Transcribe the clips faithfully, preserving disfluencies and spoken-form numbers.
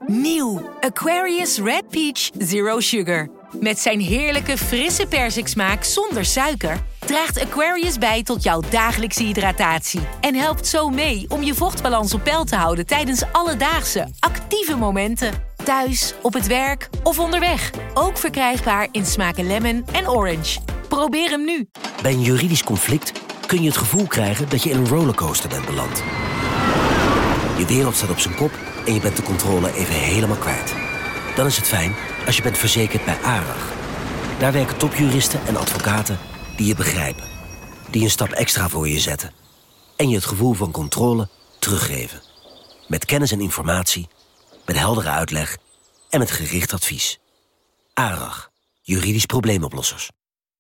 Nieuw Aquarius Red Peach Zero Sugar. Met zijn heerlijke frisse persiksmaak zonder suiker draagt Aquarius bij tot jouw dagelijkse hydratatie en helpt zo mee om je vochtbalans op peil te houden tijdens alledaagse, actieve momenten. Thuis, op het werk of onderweg. Ook verkrijgbaar in smaken lemon en orange. Probeer hem nu. Bij een juridisch conflict kun je het gevoel krijgen dat je in een rollercoaster bent beland. Je wereld staat op zijn kop en je bent de controle even helemaal kwijt. Dan is het fijn als je bent verzekerd bij ARAG. Daar werken topjuristen en advocaten die je begrijpen. Die een stap extra voor je zetten. En je het gevoel van controle teruggeven. Met kennis en informatie, met heldere uitleg en met gericht advies. ARAG, juridisch probleemoplossers.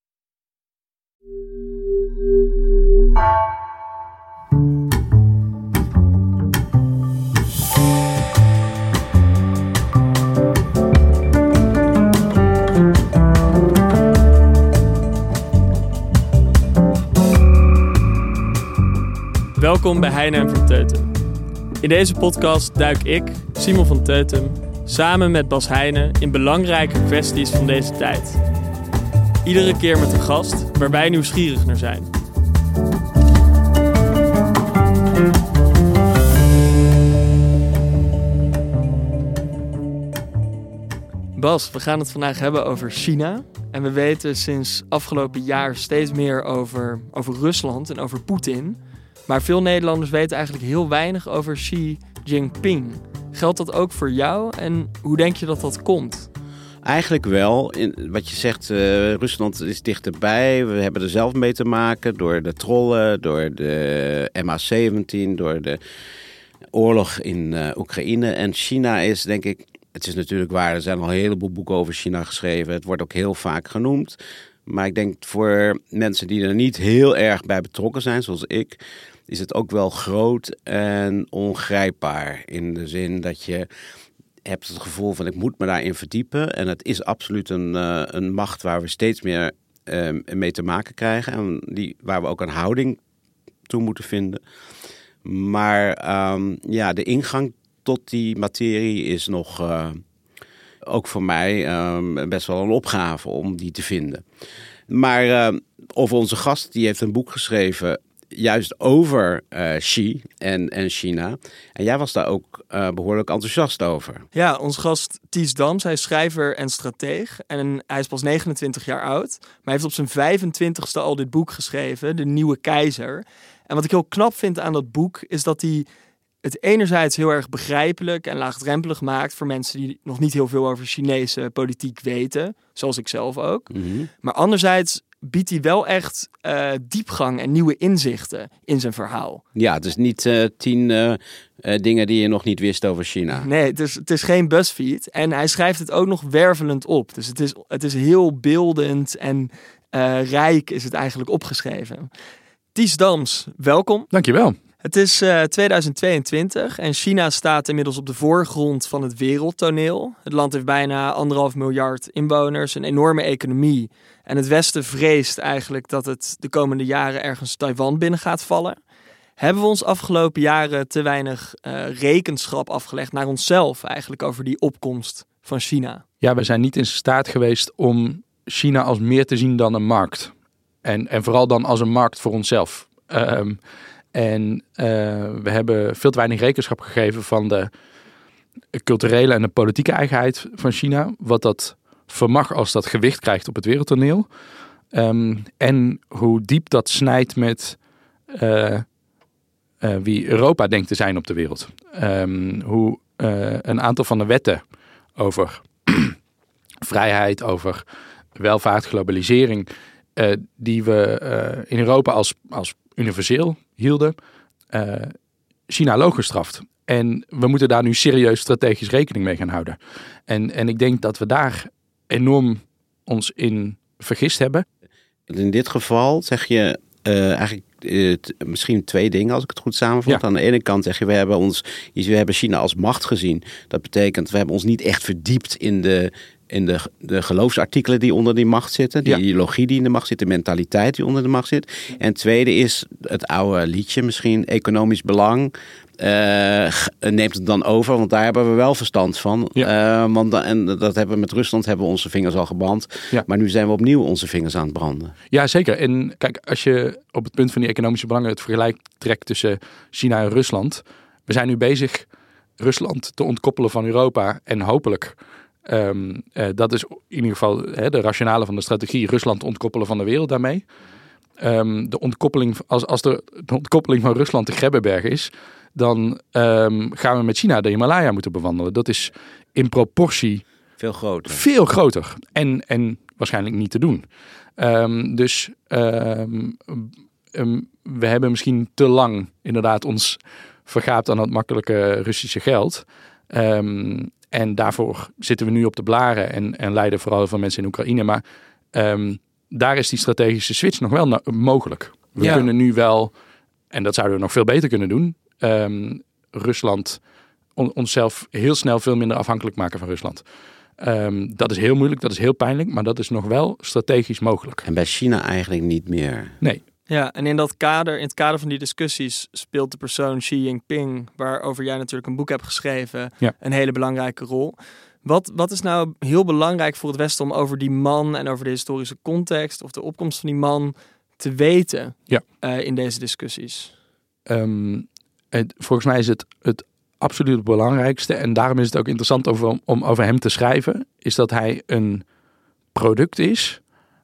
Welkom bij Heine en van Teutem. In deze podcast duik ik, Simon van Teutem, samen met Bas Heine in belangrijke kwesties van deze tijd. Iedere keer met een gast waar wij nieuwsgierig naar zijn. Bas, we gaan het vandaag hebben over China. En we weten sinds afgelopen jaar steeds meer over, over Rusland en over Poetin. Maar veel Nederlanders weten eigenlijk heel weinig over Xi Jinping. Geldt dat ook voor jou en hoe denk je dat dat komt? Eigenlijk wel. In, wat je zegt, uh, Rusland is dichterbij. We hebben er zelf mee te maken door de trollen, door de M H zeventien, door de oorlog in uh, Oekraïne. En China is, denk ik, het is natuurlijk waar, er zijn al een heleboel boeken over China geschreven. Het wordt ook heel vaak genoemd. Maar ik denk voor mensen die er niet heel erg bij betrokken zijn, zoals ik, is het ook wel groot en ongrijpbaar. In de zin dat je hebt het gevoel van ik moet me daarin verdiepen. En het is absoluut een, uh, een macht waar we steeds meer uh, mee te maken krijgen. En die, waar we ook een houding toe moeten vinden. Maar um, ja, de ingang tot die materie is nog uh, ook voor mij um, best wel een opgave om die te vinden. Maar uh, over onze gast, die heeft een boek geschreven juist over uh, Xi en, en China. En jij was daar ook uh, behoorlijk enthousiast over. Ja, onze gast Ties Dams, hij is schrijver en strateeg. En hij is pas negenentwintig jaar oud. Maar hij heeft op zijn vijfentwintigste al dit boek geschreven, De Nieuwe Keizer. En wat ik heel knap vind aan dat boek is dat hij het enerzijds heel erg begrijpelijk en laagdrempelig maakt voor mensen die nog niet heel veel over Chinese politiek weten. Zoals ik zelf ook. Mm-hmm. Maar anderzijds biedt hij wel echt uh, diepgang en nieuwe inzichten in zijn verhaal. Ja, het is niet uh, tien uh, uh, dingen die je nog niet wist over China. Nee, het is, het is geen BuzzFeed. En hij schrijft het ook nog wervelend op. Dus het is, het is heel beeldend en uh, rijk is het eigenlijk opgeschreven. Ties Dams, welkom. Dankjewel. Het is uh, tweeduizend tweeëntwintig en China staat inmiddels op de voorgrond van het wereldtoneel. Het land heeft bijna anderhalf miljard inwoners, een enorme economie. En het Westen vreest eigenlijk dat het de komende jaren ergens Taiwan binnen gaat vallen. Hebben we ons afgelopen jaren te weinig uh, rekenschap afgelegd naar onszelf eigenlijk over die opkomst van China? Ja, we zijn niet in staat geweest om China als meer te zien dan een markt. En, en vooral dan als een markt voor onszelf. Um, En uh, we hebben veel te weinig rekenschap gegeven van de culturele en de politieke eigenheid van China. Wat dat vermag als dat gewicht krijgt op het wereldtoneel. Um, en hoe diep dat snijdt met uh, uh, wie Europa denkt te zijn op de wereld. Um, hoe uh, een aantal van de wetten over vrijheid, over welvaart, globalisering, uh, die we uh, in Europa als, als universeel hielden, uh, China loog gestraft. En we moeten daar nu serieus strategisch rekening mee gaan houden. En, en ik denk dat we daar enorm ons in vergist hebben. In dit geval zeg je uh, eigenlijk uh, t- misschien twee dingen, als ik het goed samenvat. Ja. Aan de ene kant zeg je, we hebben ons, we hebben China als macht gezien. Dat betekent, we hebben ons niet echt verdiept in de in de, de geloofsartikelen die onder die macht zitten. Die ja. ideologie die in de macht zit. De mentaliteit die onder de macht zit. En het tweede is het oude liedje misschien. Economisch belang. uh, neemt het dan over, want daar hebben we wel verstand van. Ja. Uh, want, en dat hebben we met Rusland hebben we onze vingers al gebrand. Ja. Maar nu zijn we opnieuw onze vingers aan het branden. Ja, zeker. En kijk, als je op het punt van die economische belangen het vergelijk trekt tussen China en Rusland. We zijn nu bezig Rusland te ontkoppelen van Europa en hopelijk... Um, uh, dat is in ieder geval hè, de rationale van de strategie. Rusland ontkoppelen van de wereld daarmee. Um, de ontkoppeling, als, als de, de ontkoppeling van Rusland de Grebbeberg is, dan um, gaan we met China de Himalaya moeten bewandelen. Dat is in proportie veel groter. Veel groter en, en waarschijnlijk niet te doen. Um, dus um, um, we hebben misschien te lang inderdaad ons vergaapt aan het makkelijke Russische geld. Um, en daarvoor zitten we nu op de blaren en, en lijden vooral van mensen in Oekraïne. Maar um, daar is die strategische switch nog wel na- mogelijk. We ja. kunnen nu wel, en dat zouden we nog veel beter kunnen doen, um, Rusland, on, onszelf heel snel veel minder afhankelijk maken van Rusland. Um, dat is heel moeilijk, dat is heel pijnlijk, maar dat is nog wel strategisch mogelijk. En bij China eigenlijk niet meer. Nee. Ja, en in dat kader, in het kader van die discussies speelt de persoon Xi Jinping, waarover jij natuurlijk een boek hebt geschreven, ja. een hele belangrijke rol. Wat, wat is nou heel belangrijk voor het Westen om over die man en over de historische context of de opkomst van die man te weten ja. uh, in deze discussies? Um, het, volgens mij is het het absoluut belangrijkste, en daarom is het ook interessant over, om over hem te schrijven, is dat hij een product is.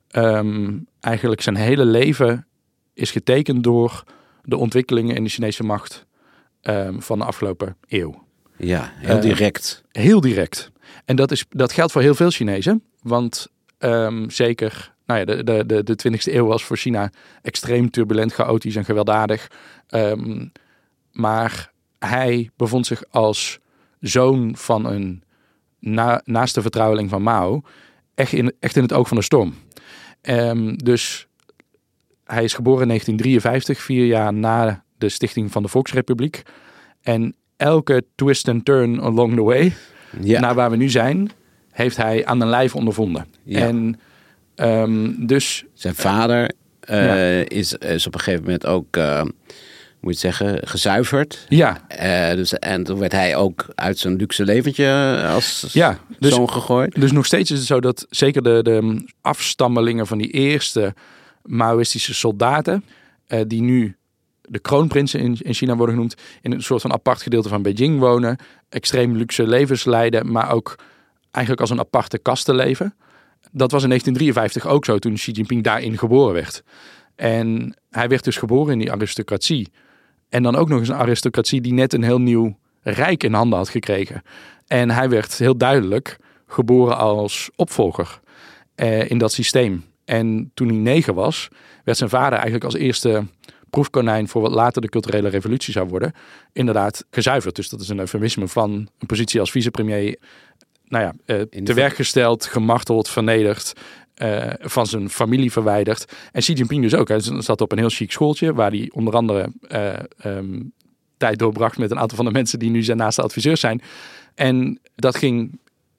Um, eigenlijk zijn hele leven is getekend door de ontwikkelingen in de Chinese macht um, van de afgelopen eeuw. Ja, heel direct. Uh, heel direct. En dat, is, dat geldt voor heel veel Chinezen. Want um, zeker nou ja, de, de, de, de twintigste eeuw was voor China extreem turbulent, chaotisch en gewelddadig. Um, maar hij bevond zich als zoon van een na, naaste vertrouweling van Mao echt in, echt in het oog van de storm. Um, dus hij is geboren in negentien drieënvijftig, vier jaar na de stichting van de Volksrepubliek. En elke twist and turn along the way, ja. naar waar we nu zijn, heeft hij aan den lijf ondervonden. Ja. En um, dus zijn vader uh, ja. is, is op een gegeven moment ook, uh, moet je zeggen, gezuiverd. Ja. Uh, dus, en toen werd hij ook uit zijn luxe leventje als ja, dus, zoon gegooid. Dus nog steeds is het zo dat zeker de, de afstammelingen van die eerste Maoïstische soldaten, uh, die nu de kroonprinsen in, in China worden genoemd, in een soort van apart gedeelte van Beijing wonen, extreem luxe levens leiden, maar ook eigenlijk als een aparte kaste leven. Dat was in negentien drieënvijftig ook zo toen Xi Jinping daarin geboren werd. En hij werd dus geboren in die aristocratie. En dan ook nog eens een aristocratie die net een heel nieuw rijk in handen had gekregen. En hij werd heel duidelijk geboren als opvolger eh, in dat systeem. En toen hij negen was, werd zijn vader eigenlijk als eerste proefkonijn voor wat later de culturele revolutie zou worden, inderdaad gezuiverd. Dus dat is een eufemisme van een positie als vicepremier, nou ja, uh, te werk gesteld, gemarteld, vernederd, uh, van zijn familie verwijderd. En Xi Jinping dus ook. Hij zat op een heel chic schooltje, waar hij onder andere uh, um, tijd doorbracht met een aantal van de mensen die nu zijn naaste adviseurs zijn. En dat ging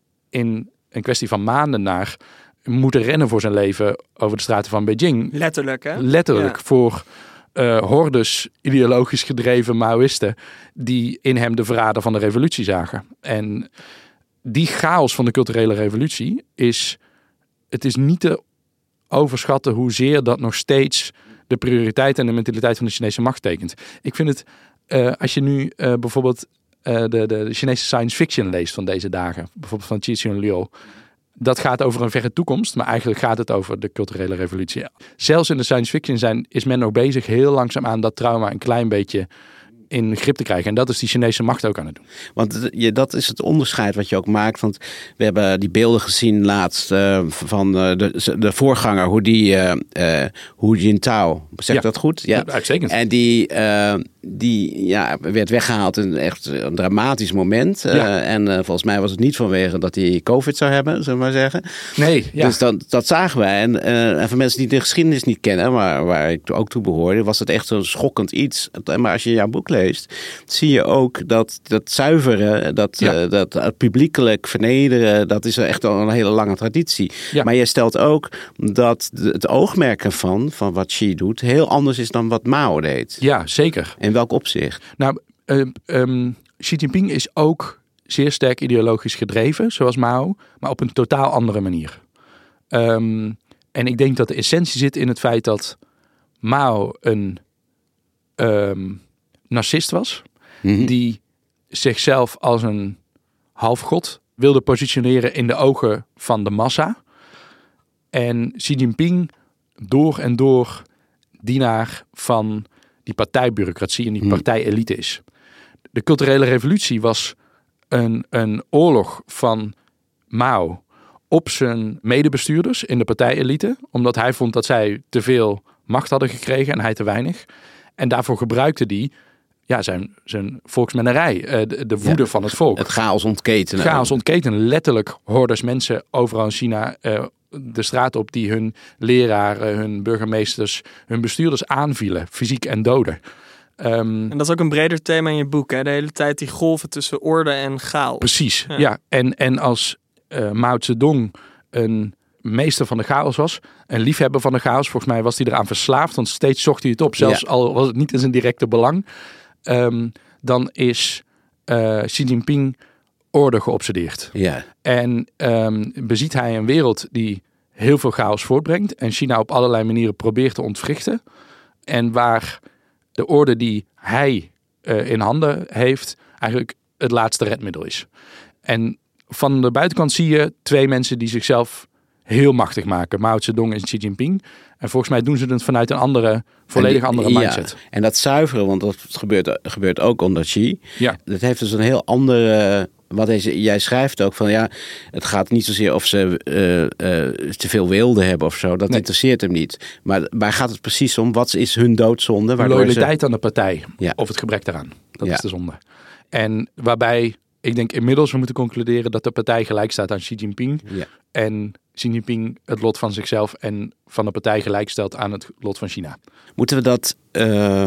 in een kwestie van maanden naar moeten rennen voor zijn leven over de straten van Beijing. Letterlijk, hè? Letterlijk, ja. voor uh, hordes ideologisch gedreven Maoïsten die in hem de verrader van de revolutie zagen. En die chaos van de culturele revolutie is, het is niet te overschatten hoezeer dat nog steeds de prioriteit en de mentaliteit van de Chinese macht tekent. Ik vind het, uh, als je nu uh, bijvoorbeeld uh, de, de, de Chinese science fiction leest van deze dagen, bijvoorbeeld van Cixin Liu, dat gaat over een verre toekomst, maar eigenlijk gaat het over de culturele revolutie. Zelfs in de science fiction zijn, is men nog bezig heel langzaamaan dat trauma een klein beetje in grip te krijgen. En dat is die Chinese macht ook aan het doen. Want je, dat is het onderscheid wat je ook maakt. Want we hebben die beelden gezien laatst uh, van uh, de, de voorganger, hoe die uh, uh, Hu Jintao, zeg ik ja. dat goed? Ja, uitstekend. En die, uh, die ja, werd weggehaald in echt een dramatisch moment. Ja. Uh, en uh, volgens mij was het niet vanwege dat hij COVID zou hebben, zullen we maar zeggen. Nee, ja. Dus dat, dat zagen wij. En, uh, en voor mensen die de geschiedenis niet kennen, maar waar ik ook toe behoorde, was het echt zo'n schokkend iets. Maar als je jouw boek leest, zie je ook dat dat zuiveren, dat, ja. uh, dat uh, publiekelijk vernederen, dat is echt al een hele lange traditie. Ja. Maar je stelt ook dat de, het oogmerk ervan, van wat Xi doet, heel anders is dan wat Mao deed. Ja, zeker. In welk opzicht? Nou, uh, um, Xi Jinping is ook zeer sterk ideologisch gedreven, zoals Mao, maar op een totaal andere manier. Um, en ik denk dat de essentie zit in het feit dat Mao een um, narcist was, mm-hmm. die zichzelf als een halfgod wilde positioneren in de ogen van de massa. En Xi Jinping door en door dienaar van die partijbureaucratie en die partij-elite is. De culturele revolutie was een, een oorlog van Mao op zijn medebestuurders in de partij-elite, omdat hij vond dat zij te veel macht hadden gekregen en hij te weinig. En daarvoor gebruikte hij ja, zijn, zijn volksmennerij, de, de woede ja, van het volk. Het chaos ontketenen. Chaos ontketenen. Letterlijk hordes mensen overal in China uh, de straat op die hun leraren, hun burgemeesters, hun bestuurders aanvielen, fysiek en doden. Um, en dat is ook een breder thema in je boek, hè? De hele tijd die golven tussen orde en chaos. Precies, ja. ja. En, en als uh, Mao Zedong een meester van de chaos was, een liefhebber van de chaos, volgens mij was hij eraan verslaafd, want steeds zocht hij het op, zelfs ja. al was het niet in zijn directe belang. Um, dan is uh, Xi Jinping orde geobsedeerd. Ja. En um, beziet hij een wereld die heel veel chaos voortbrengt en China op allerlei manieren probeert te ontwrichten. En waar de orde die hij uh, in handen heeft eigenlijk het laatste redmiddel is. En van de buitenkant zie je twee mensen die zichzelf heel machtig maken. Mao Zedong en Xi Jinping. En volgens mij doen ze het vanuit een andere, volledig die, andere mindset. Ja, en dat zuiveren, want dat gebeurt, gebeurt ook onder Xi. Ja. Dat heeft dus een heel andere... Wat deze, jij schrijft ook van ja, het gaat niet zozeer of ze uh, uh, te veel wilden hebben of zo. Dat nee. interesseert hem niet. Maar waar gaat het precies om? Wat is hun doodzonde? Loyaliteit ze... aan de partij. Ja. Of het gebrek daaraan. Dat ja. is de zonde. En waarbij ik denk inmiddels we moeten concluderen dat de partij gelijk staat aan Xi Jinping. Ja. En Xi Jinping het lot van zichzelf en van de partij gelijk stelt aan het lot van China. Moeten we dat, uh,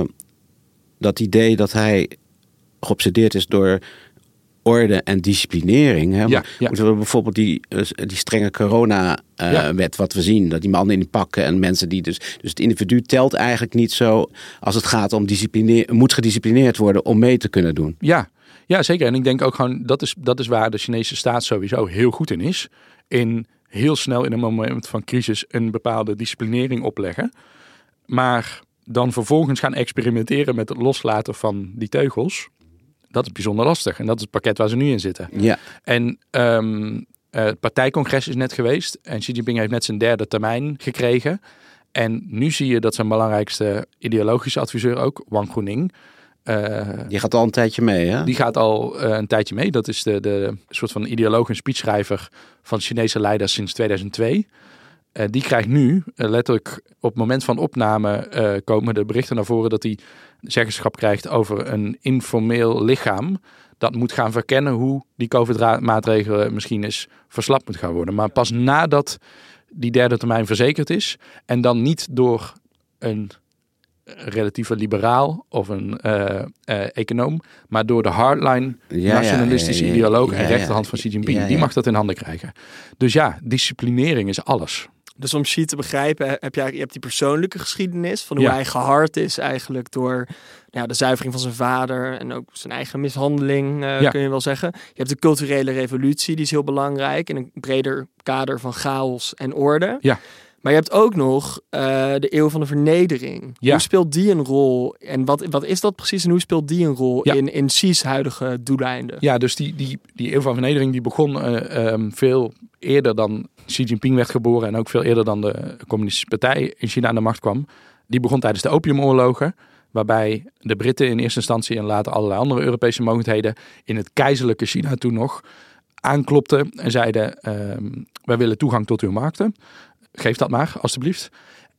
dat idee dat hij geobsedeerd is door orde en disciplinering. Hè? Ja, ja. Moeten we bijvoorbeeld die, die strenge corona-wet, uh, ja. wat we zien, dat die mannen in die pakken en mensen die dus... Dus het individu telt eigenlijk niet zo als het gaat om disciplineer, moet gedisciplineerd worden om mee te kunnen doen. Ja, ja zeker. En ik denk ook gewoon, dat is, dat is waar de Chinese staat sowieso heel goed in is. In heel snel in een moment van crisis een bepaalde disciplinering opleggen. Maar dan vervolgens gaan experimenteren met het loslaten van die teugels. Dat is bijzonder lastig. En dat is het pakket waar ze nu in zitten. Ja. En um, uh, het partijcongres is net geweest. En Xi Jinping heeft net zijn derde termijn gekregen. En nu zie je dat zijn belangrijkste ideologische adviseur ook, Wang Guoning. Uh, die gaat al een tijdje mee, hè? Die gaat al uh, een tijdje mee. Dat is de, de soort van ideoloog en speechschrijver van Chinese leiders sinds tweeduizend twee. Uh, die krijgt nu, uh, letterlijk op het moment van opname, uh, komen de berichten naar voren dat hij zeggenschap krijgt over een informeel lichaam dat moet gaan verkennen hoe die COVID-maatregelen misschien eens verslapt moet gaan worden. Maar pas nadat die derde termijn verzekerd is en dan niet door een relatieve liberaal of een uh, uh, econoom, maar door de hardline ja, nationalistische ja, ja, ja, ideoloog ja, ja, en rechterhand van Xi Jinping. Ja, ja. Die mag dat in handen krijgen. Dus ja, disciplinering is alles. Dus om Xi te begrijpen, heb je, je hebt die persoonlijke geschiedenis van hoe ja. hij gehard is eigenlijk door ja, de zuivering van zijn vader en ook zijn eigen mishandeling, uh, ja. kun je wel zeggen. Je hebt de culturele revolutie, die is heel belangrijk in een breder kader van chaos en orde. Ja. Maar je hebt ook nog uh, de eeuw van de vernedering. Ja. Hoe speelt die een rol? En wat, wat is dat precies en hoe speelt die een rol ja. in, in Xi's huidige doeleinden? Ja, dus die, die, die eeuw van vernedering die begon uh, um, veel eerder dan Xi Jinping werd geboren en ook veel eerder dan de Communistische Partij in China aan de macht kwam. Die begon tijdens de opiumoorlogen, waarbij de Britten in eerste instantie en later allerlei andere Europese mogendheden in het keizerlijke China toen nog aanklopten en zeiden um, wij willen toegang tot uw markten. Geef dat maar, alstublieft.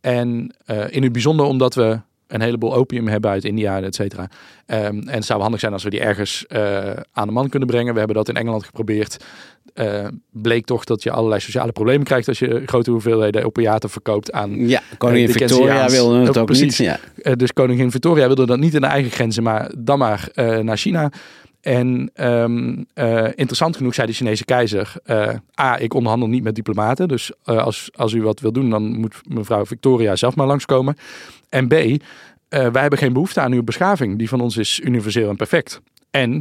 En uh, in het bijzonder omdat we een heleboel opium hebben uit India, et cetera. Um, en het zou handig zijn als we die ergens uh, aan de man kunnen brengen. We hebben dat in Engeland geprobeerd. Uh, bleek toch dat je allerlei sociale problemen krijgt als je grote hoeveelheden opiaten verkoopt aan ja, koningin uh, Victoria wilde het ook precies. niet. Ja. Uh, dus koningin Victoria wilde dat niet in de eigen grenzen, maar dan maar uh, naar China. En um, uh, interessant genoeg zei de Chinese keizer, uh, A, ik onderhandel niet met diplomaten. Dus uh, als, als u wat wil doen, dan moet mevrouw Victoria zelf maar langskomen. En B, wij hebben geen behoefte aan uw beschaving. Die van ons is universeel en perfect. En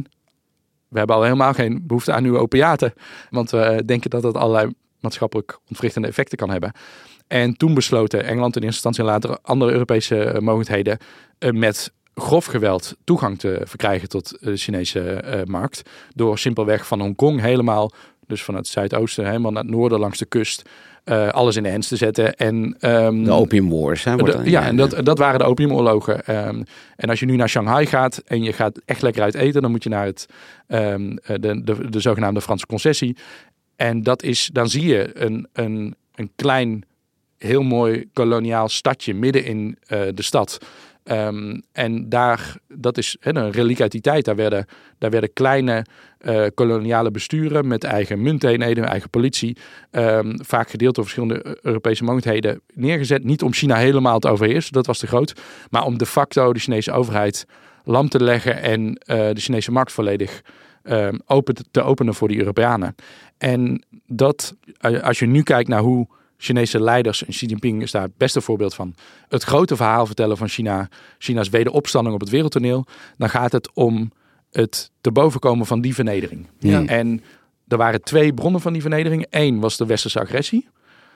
we hebben al helemaal geen behoefte aan uw opiaten. Want we denken dat dat allerlei maatschappelijk ontwrichtende effecten kan hebben. En toen besloten Engeland in eerste instantie en later andere Europese mogendheden uh, met grof geweld toegang te verkrijgen tot de Chinese uh, markt. Door simpelweg van Hongkong helemaal, dus van het zuidoosten helemaal naar het noorden langs de kust, uh, alles in de hens te zetten. En, um, de Opium Wars. Hè, wordt de, dan, ja, ja, en dat, dat waren de opiumoorlogen. Um, en als je nu naar Shanghai gaat en je gaat echt lekker uit eten, dan moet je naar het, um, de, de, de zogenaamde Franse concessie. En dat is, dan zie je een, een, een klein, heel mooi koloniaal stadje midden in uh, de stad. Um, en daar, dat is he, een reliek uit die tijd. Daar werden, daar werden kleine uh, koloniale besturen met eigen munteenheden, eigen politie, um, vaak gedeeld door verschillende Europese mogendheden, neergezet. Niet om China helemaal te overheersen, dat was te groot, maar om de facto de Chinese overheid lam te leggen en uh, de Chinese markt volledig um, open te, te openen voor die Europeanen. En dat, als je nu kijkt naar hoe Chinese leiders, en Xi Jinping is daar het beste voorbeeld van, het grote verhaal vertellen van China, China's wederopstanding op het wereldtoneel, dan gaat het om het te bovenkomen van die vernedering. Ja. En er waren twee bronnen van die vernedering. Eén was de westerse agressie.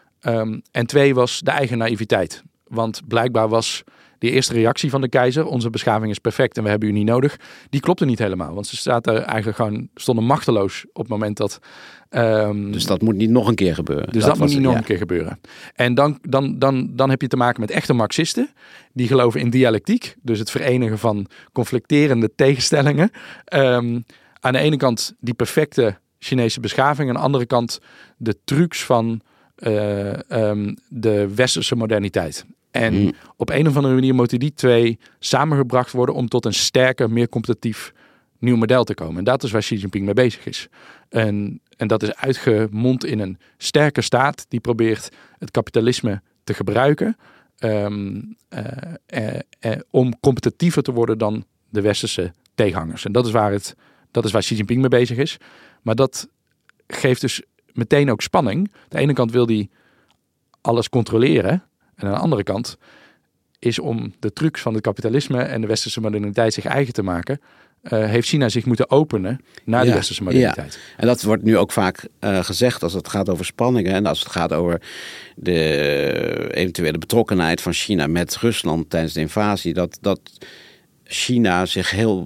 Um, en twee was de eigen naïviteit. Want blijkbaar was de eerste reactie van de keizer, onze beschaving is perfect en we hebben u niet nodig, die klopte niet helemaal. Want ze zaten eigenlijk gewoon, stonden machteloos op het moment dat... Um, dus dat moet niet nog een keer gebeuren. Dus dat, dat moet niet het, nog ja. een keer gebeuren. En dan, dan, dan, dan heb je te maken met echte Marxisten. Die geloven in dialectiek. Dus het verenigen van conflicterende tegenstellingen. Um, aan de ene kant die perfecte Chinese beschaving. Aan de andere kant de trucs van uh, um, de westerse moderniteit. En mm. op een of andere manier moeten die twee samengebracht worden om tot een sterker, meer competitief nieuw model te komen. En dat is waar Xi Jinping mee bezig is. En, en dat is uitgemond in een sterke staat die probeert het kapitalisme te gebruiken um, uh, uh, uh, om competitiever te worden dan de westerse tegenhangers. En dat is waar het, dat is waar Xi Jinping mee bezig is. Maar dat geeft dus meteen ook spanning. Aan de ene kant wil hij alles controleren. En aan de andere kant is om de trucs van het kapitalisme en de westerse moderniteit zich eigen te maken, Uh, heeft China zich moeten openen naar de ja, westerse moderniteit. Ja. En dat wordt nu ook vaak uh, gezegd als het gaat over spanningen en als het gaat over de eventuele betrokkenheid van China met Rusland tijdens de invasie, dat, dat China zich heel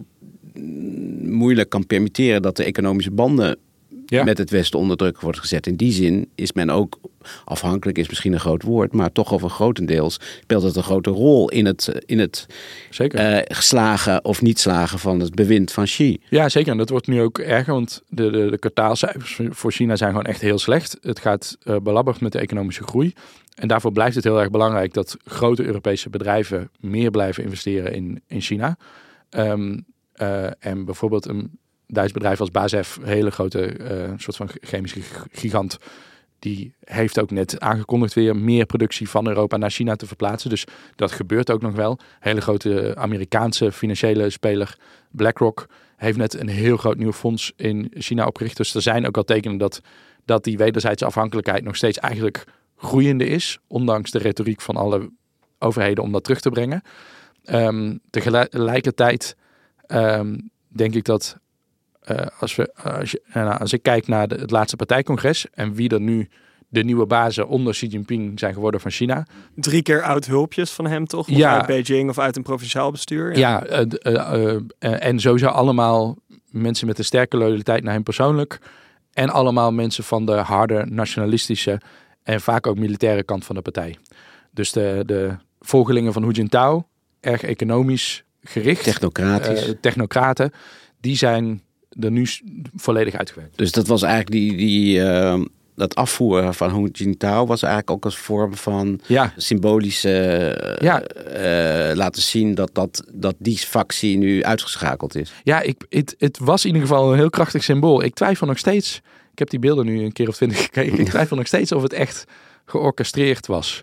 moeilijk kan permitteren dat de economische banden ja. met het Westen onder druk wordt gezet. In die zin is men ook afhankelijk, is misschien een groot woord, maar toch over grotendeels speelt het een grote rol in het, in het zeker. Uh, slagen of niet slagen van het bewind van Xi. Ja, zeker. En dat wordt nu ook erger, want de, de, de kwartaalcijfers voor China zijn gewoon echt heel slecht. Het gaat uh, belabberd met de economische groei. En daarvoor blijft het heel erg belangrijk dat grote Europese bedrijven meer blijven investeren in, in China. Um, uh, en bijvoorbeeld een Duits bedrijf als B A S F, een hele grote uh, soort van chemische gigant, die heeft ook net aangekondigd weer meer productie van Europa naar China te verplaatsen. Dus dat gebeurt ook nog wel. Hele grote Amerikaanse financiële speler BlackRock heeft net een heel groot nieuw fonds in China opgericht. Dus er zijn ook al tekenen dat, dat die wederzijdse afhankelijkheid nog steeds eigenlijk groeiende is, ondanks de retoriek van alle overheden om dat terug te brengen. Um, tegelijkertijd um, denk ik dat Uh, als, we, als, je, nou, als ik kijk naar de, het laatste partijcongres en wie er nu de nieuwe bazen onder Xi Jinping zijn geworden van China. Drie keer oud hulpjes van hem toch? Of ja, uit Beijing of uit een provinciaal bestuur? Ja, ja uh, uh, uh, uh, en sowieso allemaal mensen met een sterke loyaliteit naar hem persoonlijk. En allemaal mensen van de harde nationalistische en vaak ook militaire kant van de partij. Dus de, de volgelingen van Hu Jintao, erg economisch gericht. Technocratisch. Uh, technocraten, die zijn er nu volledig uitgewerkt. Dus dat was eigenlijk die, die uh, dat afvoeren van Hu Jintao was eigenlijk ook als vorm van ja. symbolische uh, ja. uh, laten zien dat, dat, dat die factie nu uitgeschakeld is. Ja, ik, het, het was in ieder geval een heel krachtig symbool. Ik twijfel nog steeds, ik heb die beelden nu een keer of twintig gekeken, ik twijfel nog steeds of het echt georchestreerd was.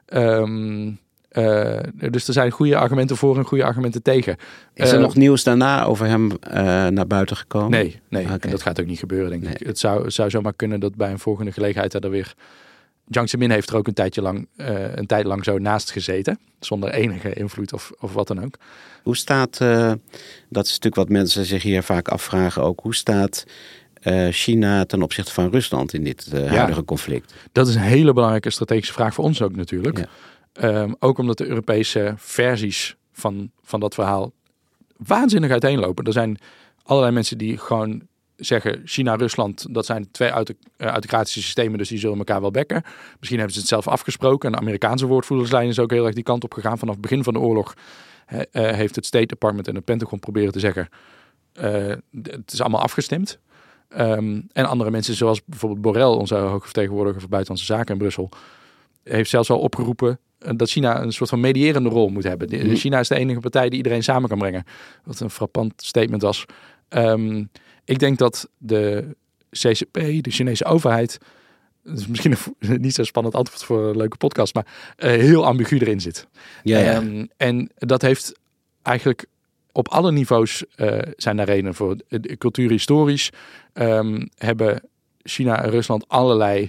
Um, Uh, dus er zijn goede argumenten voor en goede argumenten tegen. Is er uh, nog nieuws daarna over hem uh, naar buiten gekomen? Nee, nee. Okay. En dat gaat ook niet gebeuren, denk nee. ik. Het zou, het zou zomaar kunnen dat bij een volgende gelegenheid er weer Jiang Zemin heeft er ook een tijdje lang, uh, een tijd lang zo naast gezeten. Zonder enige invloed of, of wat dan ook. Hoe staat, uh, dat is natuurlijk wat mensen zich hier vaak afvragen ook. Hoe staat uh, China ten opzichte van Rusland in dit uh, ja, huidige conflict? Dat is een hele belangrijke strategische vraag voor ons ook natuurlijk. Ja. Um, ook omdat de Europese versies van, van dat verhaal waanzinnig uiteenlopen. Er zijn allerlei mensen die gewoon zeggen China-Rusland, dat zijn twee autocratische systemen, dus die zullen elkaar wel bekken. Misschien hebben ze het zelf afgesproken. En de Amerikaanse woordvoerderslijn is ook heel erg die kant op gegaan. Vanaf het begin van de oorlog uh, heeft het State Department en het Pentagon proberen te zeggen, uh, het is allemaal afgestemd. Um, en andere mensen, zoals bijvoorbeeld Borrell, onze hoge vertegenwoordiger voor Buitenlandse Zaken in Brussel, heeft zelfs al opgeroepen dat China een soort van medierende rol moet hebben. De, China is de enige partij die iedereen samen kan brengen. Wat een frappant statement was. Um, ik denk dat de C C P, de Chinese overheid, dat is misschien een niet zo spannend antwoord voor een leuke podcast, maar uh, heel ambigu erin zit. Ja, ja. Um, en dat heeft eigenlijk op alle niveaus uh, zijn daar redenen voor. Cultuurhistorisch um, hebben China en Rusland allerlei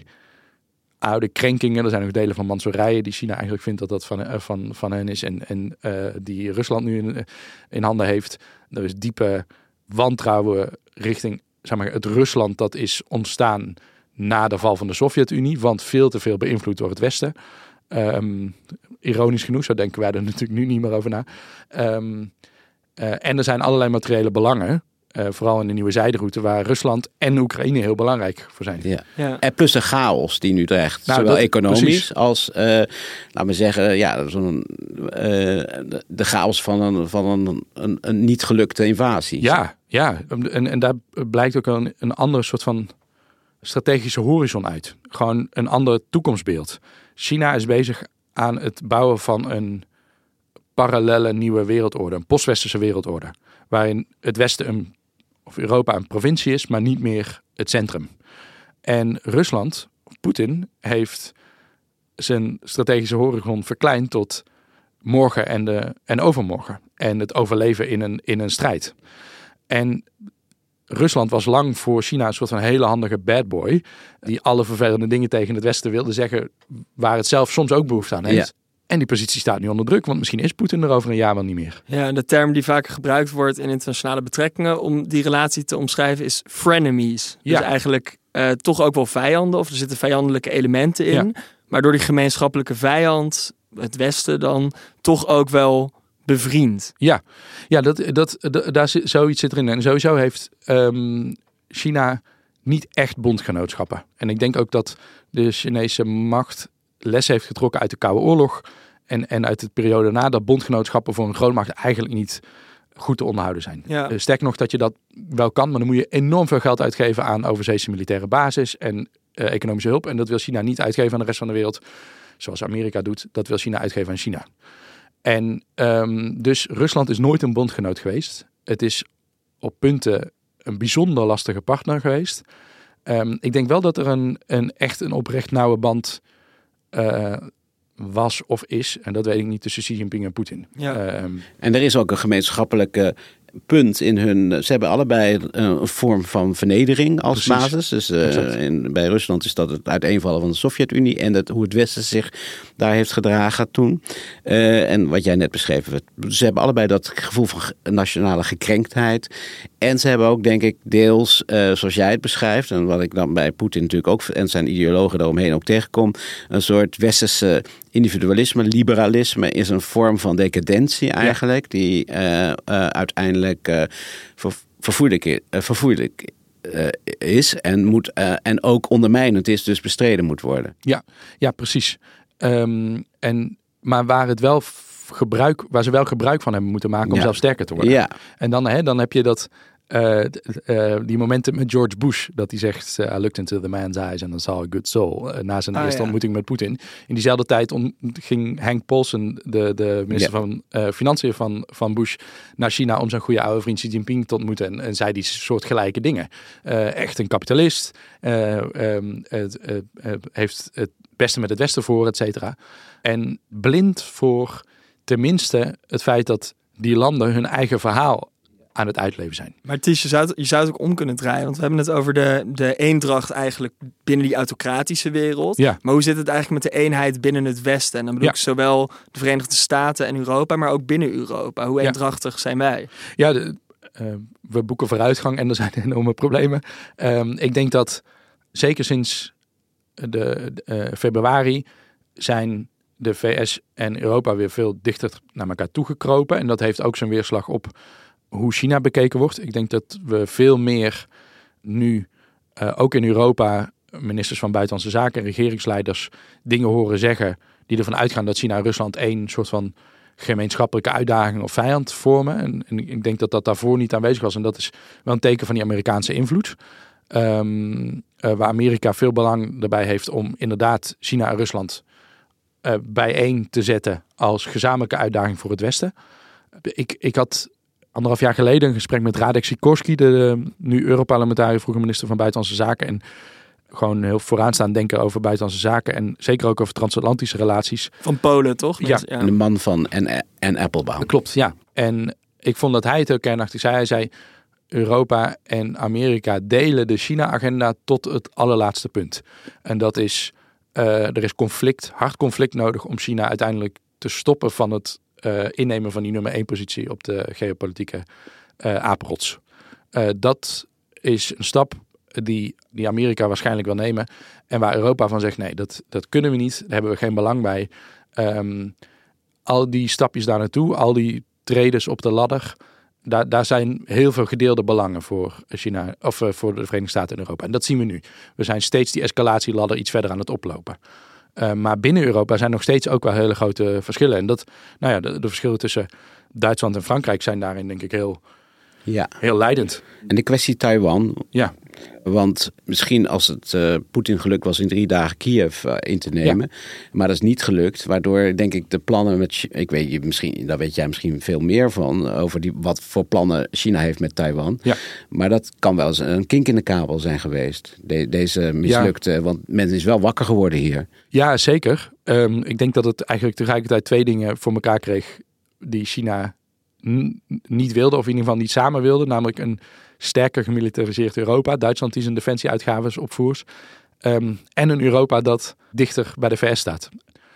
oude krenkingen. Er zijn ook delen van Manchurije die China eigenlijk vindt dat dat van, uh, van, van hen is en, en uh, die Rusland nu in, in handen heeft. Er is diepe wantrouwen richting, zeg maar, het Rusland dat is ontstaan na de val van de Sovjet-Unie, want veel te veel beïnvloed door het Westen. Um, ironisch genoeg, zo denken wij er natuurlijk nu niet meer over na. Um, uh, en er zijn allerlei materiële belangen, uh, vooral in de nieuwe zijderoute, waar Rusland en Oekraïne heel belangrijk voor zijn. Ja. Ja. En plus de chaos die nu dreigt, nou, zowel dat, economisch precies. als, uh, laten we zeggen, ja, zo'n, uh, de, de chaos van, een, van een, een, een niet gelukte invasie. Ja, ja. En, en daar blijkt ook een, een ander soort van strategische horizon uit. Gewoon een ander toekomstbeeld. China is bezig aan het bouwen van een parallelle nieuwe wereldorde, een post-westerse wereldorde, waarin het Westen een, of Europa een provincie is, maar niet meer het centrum. En Rusland, Poetin, heeft zijn strategische horizon verkleind tot morgen en, de, en overmorgen. En het overleven in een, in een strijd. En Rusland was lang voor China een soort van hele handige bad boy, die alle vervelende dingen tegen het Westen wilde zeggen, waar het zelf soms ook behoefte aan heeft. Ja. En die positie staat nu onder druk, want misschien is Poetin er over een jaar wel niet meer. Ja, de term die vaker gebruikt wordt in internationale betrekkingen om die relatie te omschrijven is frenemies. Ja. Dus eigenlijk uh, toch ook wel vijanden, of er zitten vijandelijke elementen in. Ja. Maar door die gemeenschappelijke vijand, het Westen dan, toch ook wel bevriend. Ja, ja dat, dat, dat, daar zit, zoiets zit erin. En sowieso heeft um, China niet echt bondgenootschappen. En ik denk ook dat de Chinese macht les heeft getrokken uit de Koude Oorlog en, en uit de periode na dat bondgenootschappen voor een grootmacht eigenlijk niet goed te onderhouden zijn. Ja. Uh, sterker nog dat je dat wel kan, maar dan moet je enorm veel geld uitgeven aan overzeese militaire basis en uh, economische hulp. En dat wil China niet uitgeven aan de rest van de wereld, zoals Amerika doet. Dat wil China uitgeven aan China. En um, dus Rusland is nooit een bondgenoot geweest. Het is op punten een bijzonder lastige partner geweest. Um, ik denk wel dat er een, een echt een oprecht nauwe band Uh, was of is, en dat weet ik niet, tussen Xi Jinping en Poetin. Ja. Um, en er is ook een gemeenschappelijke punt in hun. Ze hebben allebei een vorm van vernedering als precies. basis. Dus uh, in, bij Rusland is dat het uiteenvallen van de Sovjet-Unie en het, hoe het Westen zich daar heeft gedragen toen. Uh, en wat jij net beschreef. Ze hebben allebei dat gevoel van nationale gekrenktheid. En ze hebben ook, denk ik, deels, uh, zoals jij het beschrijft, en wat ik dan bij Poetin natuurlijk ook en zijn ideologen daaromheen ook tegenkom, een soort westerse individualisme, liberalisme is een vorm van decadentie eigenlijk, ja. die uh, uh, uiteindelijk uh, ver, vervoerlijk, uh, vervoerlijk uh, is en, moet, uh, en ook ondermijnend is, dus bestreden moet worden. Ja, ja precies. Um, en, maar waar het wel gebruik, waar ze wel gebruik van hebben moeten maken om ja. zelf sterker te worden. Ja. En dan, hè, dan heb je dat Uh, uh, die momenten met George Bush, dat hij zegt, uh, I looked into the man's eyes and I saw a good soul, uh, na zijn ah, eerste ja. ontmoeting met Poetin. In diezelfde tijd on- ging Hank Paulson, de, de minister ja. van uh, Financiën van, van Bush, naar China om zijn goede oude vriend Xi Jinping te ontmoeten en, en zei die soortgelijke dingen. Uh, echt een kapitalist, uh, um, uh, uh, uh, heeft het beste met het Westen voor, et cetera. En blind voor tenminste het feit dat die landen hun eigen verhaal aan het uitleven zijn. Maar Ties, je zou, het, je zou het ook om kunnen draaien. Want we hebben het over de, de eendracht eigenlijk binnen die autocratische wereld. Ja. Maar hoe zit het eigenlijk met de eenheid binnen het Westen? En dan bedoel Ja. ik zowel de Verenigde Staten en Europa, maar ook binnen Europa. Hoe Ja. eendrachtig zijn wij? Ja, de, uh, we boeken vooruitgang en er zijn enorme problemen. Um, ik denk dat zeker sinds de, de uh, februari zijn de V S en Europa weer veel dichter naar elkaar toegekropen. En dat heeft ook zijn weerslag op hoe China bekeken wordt. Ik denk dat we veel meer nu, uh, ook in Europa, ministers van Buitenlandse Zaken en regeringsleiders dingen horen zeggen die ervan uitgaan dat China en Rusland één soort van gemeenschappelijke uitdaging of vijand vormen. En, en ik denk dat dat daarvoor niet aanwezig was. En dat is wel een teken van die Amerikaanse invloed. Um, uh, waar Amerika veel belang erbij heeft om inderdaad China en Rusland uh, bijeen te zetten als gezamenlijke uitdaging voor het Westen. Ik, ik had anderhalf jaar geleden een gesprek met Radek Sikorski, de, de nu Europarlementariër, vroeger minister van Buitenlandse Zaken. En gewoon heel vooraanstaand denken over buitenlandse zaken. En zeker ook over transatlantische relaties. Van Polen, toch? Ja. ja. De man van Anne Applebaum. Klopt, ja. En ik vond dat hij het heel kernachtig zei. Hij zei, Europa en Amerika delen de China-agenda tot het allerlaatste punt. En dat is, uh, er is conflict, hard conflict nodig om China uiteindelijk te stoppen van het uh, innemen van die nummer één positie op de geopolitieke uh, apenrots. Uh, dat is een stap die, die Amerika waarschijnlijk wil nemen. En waar Europa van zegt, nee, dat, dat kunnen we niet. Daar hebben we geen belang bij. Um, al die stapjes daar naartoe, al die tredes op de ladder, daar, daar zijn heel veel gedeelde belangen voor China of uh, voor de Verenigde Staten en Europa. En dat zien we nu. We zijn steeds die escalatieladder iets verder aan het oplopen. Uh, maar binnen Europa zijn nog steeds ook wel hele grote verschillen. En dat, nou ja, de, de verschillen tussen Duitsland en Frankrijk zijn daarin denk ik heel, ja. heel leidend. En de kwestie Taiwan. Ja. Want misschien als het uh, Poetin gelukt was in drie dagen Kiev uh, in te nemen. Ja. Maar dat is niet gelukt. Waardoor denk ik de plannen met... Ik weet je misschien, daar weet jij misschien veel meer van. Over die, wat voor plannen China heeft met Taiwan. Ja. Maar dat kan wel eens een kink in de kabel zijn geweest. De, deze mislukte. Ja. Want men is wel wakker geworden hier. Ja, zeker. Um, ik denk dat het eigenlijk tegelijkertijd twee dingen voor elkaar kreeg die China n- niet wilde. Of in ieder geval niet samen wilde. Namelijk een sterker gemilitariseerd Europa. Duitsland die zijn defensieuitgaven opvoert. Um, en een Europa dat dichter bij de V S staat.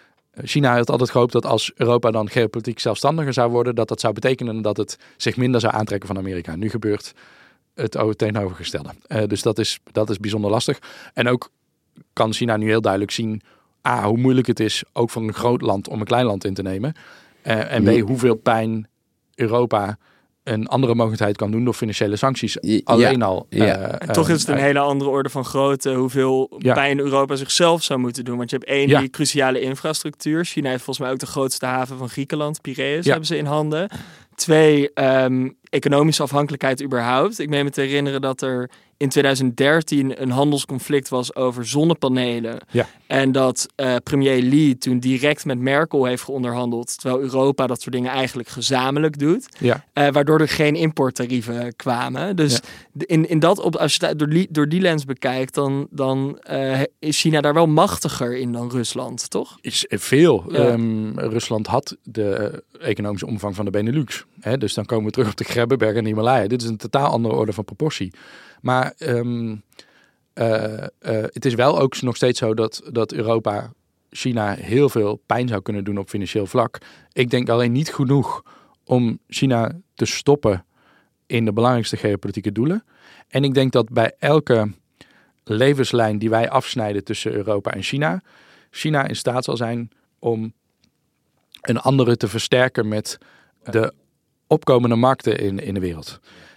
China had altijd gehoopt dat als Europa dan geopolitiek zelfstandiger zou worden, dat dat zou betekenen dat het zich minder zou aantrekken van Amerika. Nu gebeurt het tegenovergestelde. Uh, dus dat is, dat is bijzonder lastig. En ook kan China nu heel duidelijk zien A, hoe moeilijk het is, ook voor een groot land, om een klein land in te nemen. Uh, en B, hoeveel pijn Europa een andere mogelijkheid kan doen door financiële sancties. Ja, alleen al. Ja. Uh, en toch is het een uh, hele andere orde van grootte hoeveel ja. pijn Europa zichzelf zou moeten doen. Want je hebt één, ja. die cruciale infrastructuur. China heeft volgens mij ook de grootste haven van Griekenland, Piraeus, ja. hebben ze in handen. Twee, um, economische afhankelijkheid überhaupt. Ik meen me te herinneren dat er in twintig dertien een handelsconflict was over zonnepanelen. Ja. En dat uh, premier Lee toen direct met Merkel heeft geonderhandeld, terwijl Europa dat soort dingen eigenlijk gezamenlijk doet. Ja. Uh, waardoor er geen importtarieven kwamen. Dus ja. in, in dat op, als je het door die, door die lens bekijkt, dan, dan uh, is China daar wel machtiger in dan Rusland, toch? Is veel. Ja. Um, Rusland had de economische omvang van de Benelux. Hè? Dus dan komen we terug op de Grebbeberg en de Himalaya. Dit is een totaal andere orde van proportie. Maar um, uh, uh, het is wel ook nog steeds zo dat, dat Europa China heel veel pijn zou kunnen doen op financieel vlak. Ik denk alleen niet genoeg om China te stoppen in de belangrijkste geopolitieke doelen. En ik denk dat bij elke levenslijn die wij afsnijden tussen Europa en China, China in staat zal zijn om een andere te versterken met de opkomende markten in, in de wereld.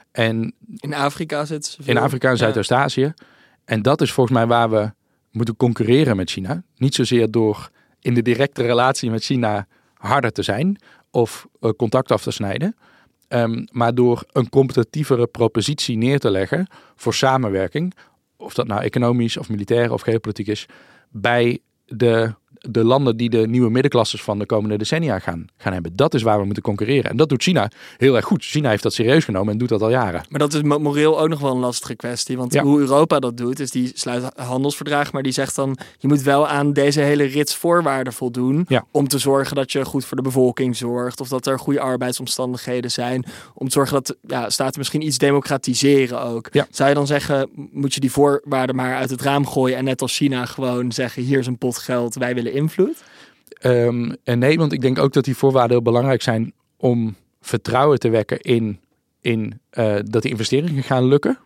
En in Afrika zit ze In Afrika en Zuidoost-Azië. Ja. En dat is volgens mij waar we moeten concurreren met China. Niet zozeer door in de directe relatie met China harder te zijn of uh, contact af te snijden. Um, maar door een competitievere propositie neer te leggen voor samenwerking, of dat nou economisch of militair of geopolitiek is, bij de de landen die de nieuwe middenklasses van de komende decennia gaan, gaan hebben. Dat is waar we moeten concurreren. En dat doet China heel erg goed. China heeft dat serieus genomen en doet dat al jaren. Maar dat is moreel ook nog wel een lastige kwestie. Want ja. hoe Europa dat doet, is die sluit handelsverdragen, maar die zegt dan, je moet wel aan deze hele rits voorwaarden voldoen, ja. om te zorgen dat je goed voor de bevolking zorgt, of dat er goede arbeidsomstandigheden zijn, om te zorgen dat ja, staten misschien iets democratiseren ook. Ja. Zou je dan zeggen, moet je die voorwaarden maar uit het raam gooien en net als China gewoon zeggen, hier is een pot geld, wij willen invloed? Um, en nee, want ik denk ook dat die voorwaarden heel belangrijk zijn om vertrouwen te wekken in, in uh, dat die investeringen gaan lukken.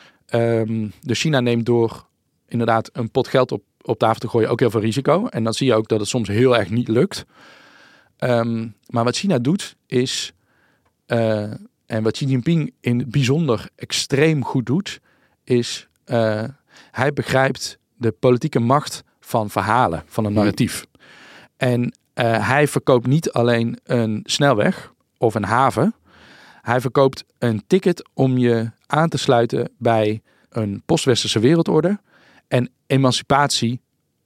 Um, dus China neemt door inderdaad een pot geld op, op tafel te gooien ook heel veel risico. En dan zie je ook dat het soms heel erg niet lukt. Um, maar wat China doet is, uh, en wat Xi Jinping in het bijzonder extreem goed doet, is uh, hij begrijpt de politieke macht van verhalen, van een narratief. Mm. En uh, hij verkoopt niet alleen een snelweg of een haven. Hij verkoopt een ticket om je aan te sluiten bij een post-westerse wereldorde en emancipatie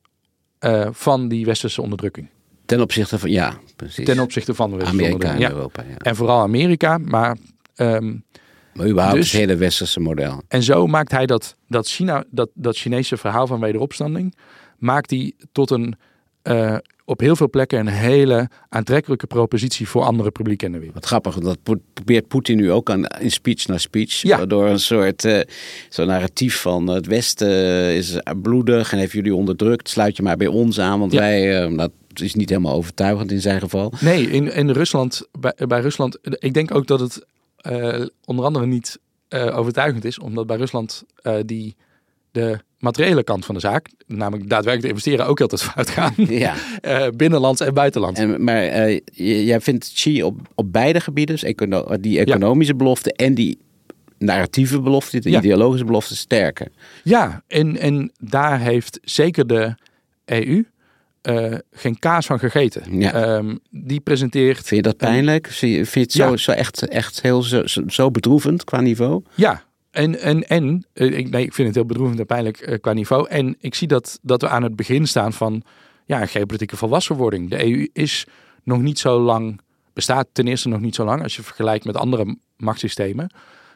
uh, van die westerse onderdrukking. Ten opzichte van, ja, precies. Ten opzichte van de westerse Amerika en ja. Europa. Ja. En vooral Amerika, maar... Um, maar überhaupt dus, het hele westerse model. En zo maakt hij dat, dat, China, dat, dat Chinese verhaal van wederopstanding, maakt hij tot een, uh, op heel veel plekken een hele aantrekkelijke propositie voor andere publieken in de wereld. Wat grappig, dat probeert Poetin nu ook aan, in speech na speech. Ja. Door een soort uh, zo'n narratief van het Westen is bloedig en heeft jullie onderdrukt. Sluit je maar bij ons aan, want ja. wij... Uh, dat is niet helemaal overtuigend in zijn geval. Nee, in, in Rusland, bij, bij Rusland, ik denk ook dat het uh, onder andere niet uh, overtuigend is, omdat bij Rusland uh, die de materiële kant van de zaak, namelijk daadwerkelijk investeren, ook altijd fout gaan. Ja. uh, binnenlands en buitenlands. En, maar uh, jij vindt Xi op, op beide gebieden, dus econo- die economische ja. belofte en die narratieve belofte, de ja. ideologische belofte sterker. Ja, en, en daar heeft zeker de E U Uh, geen kaas van gegeten. Ja. Um, die presenteert... Vind je dat pijnlijk? Uh, Vind je het zo, ja. zo echt, echt heel zo, zo bedroevend qua niveau? Ja, en, en, en uh, ik, nee, ik vind het heel bedroevend en pijnlijk uh, qua niveau. En ik zie dat, dat we aan het begin staan van ja, een geopolitieke volwassenwording. De E U is nog niet zo lang, bestaat ten eerste nog niet zo lang als je vergelijkt met andere machtssystemen.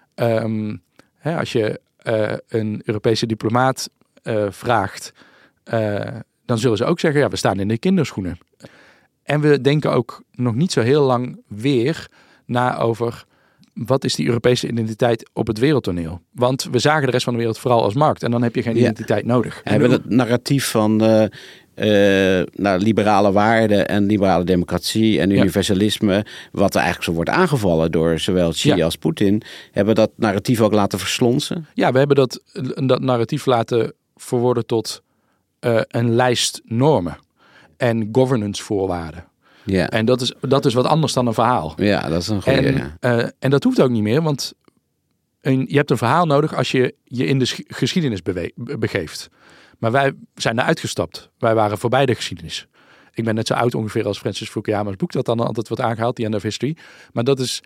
Um, hè, als je uh, een Europese diplomaat uh, vraagt... Uh, dan zullen ze ook zeggen, ja, we staan in de kinderschoenen. En we denken ook nog niet zo heel lang weer na over wat is die Europese identiteit op het wereldtoneel. Want we zagen de rest van de wereld vooral als markt. En dan heb je geen ja. identiteit nodig. We hebben het narratief van uh, uh, nou, liberale waarden en liberale democratie en universalisme, ja. wat er eigenlijk zo wordt aangevallen door zowel Xi ja. als Poetin, hebben dat narratief ook laten verslonsen? Ja, we hebben dat, dat narratief laten verworden tot Uh, een lijst normen en governance voorwaarden. Ja. En dat is, dat is wat anders dan een verhaal. Ja, dat is een goede. En, ja. uh, en dat hoeft ook niet meer, want een, je hebt een verhaal nodig als je je in de sch- geschiedenis bewe- begeeft. Maar wij zijn daar uitgestapt. Wij waren voorbij de geschiedenis. Ik ben net zo oud ongeveer als Francis Fukuyama's boek dat dan altijd wordt aangehaald, The End of History. Maar dat is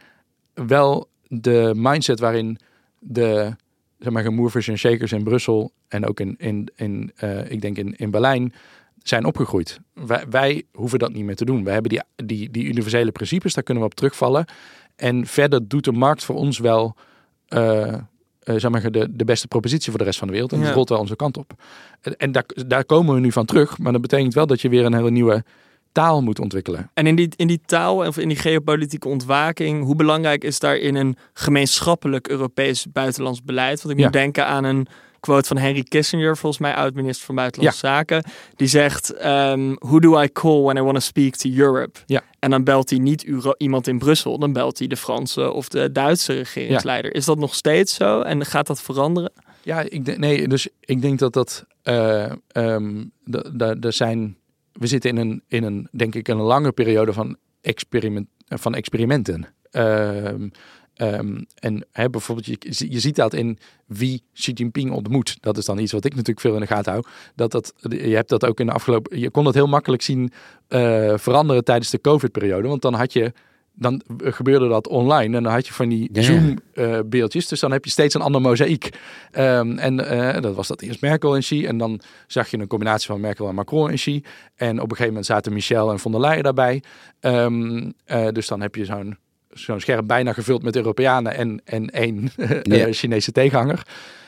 wel de mindset waarin de zeg maar, movers en shakers in Brussel en ook in, in, in uh, ik denk in, in Berlijn zijn opgegroeid. Wij, wij hoeven dat niet meer te doen. We hebben die, die, die universele principes, daar kunnen we op terugvallen. En verder doet de markt voor ons wel uh, uh, zeg maar, de, de beste propositie voor de rest van de wereld. En ja. dat rolt wel onze kant op. En, en daar, daar komen we nu van terug. Maar dat betekent wel dat je weer een hele nieuwe taal moet ontwikkelen. En in die, in die taal of in die geopolitieke ontwaking, hoe belangrijk is daarin een gemeenschappelijk Europees buitenlands beleid? Want ik ja. moet denken aan een quote van Henry Kissinger, volgens mij oud-minister van Buitenlandse ja. Zaken. Die zegt, um, who do I call when I want to speak to Europe? Ja. En dan belt hij niet Euro- iemand in Brussel, dan belt hij de Franse of de Duitse regeringsleider. Ja. Is dat nog steeds zo? En gaat dat veranderen? Ja, ik de, nee, dus ik denk dat dat uh, um, er zijn. We zitten in een, in een, denk ik, een lange periode van, experiment, van experimenten. Um, um, en hè, bijvoorbeeld, je, je ziet dat in wie Xi Jinping ontmoet. Dat is dan iets wat ik natuurlijk veel in de gaten hou. Dat dat, je hebt dat ook in de afgelopen. Je kon dat heel makkelijk zien uh, veranderen tijdens de COVID-periode. Want dan had je dan gebeurde dat online. En dan had je van die ja, Zoom-beeldjes. Uh, dus dan heb je steeds een ander mozaïek. Um, en uh, dat was dat eerst Merkel en Xi. En dan zag je een combinatie van Merkel en Macron en Xi. En op een gegeven moment zaten Michel en von der Leyen daarbij. Um, uh, dus dan heb je zo'n, zo'n scherm bijna gevuld met Europeanen en, en één ja. uh, Chinese tegenhanger.